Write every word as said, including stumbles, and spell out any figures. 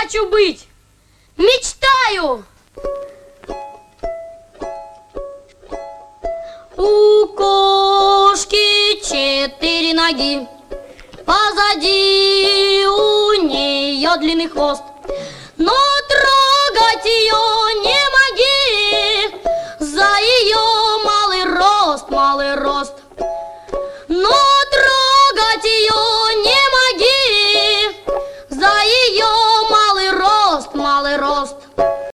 хочу быть. Мечтаю. У кошки четыре ноги, позади у нее длинный хвост, но трогать ее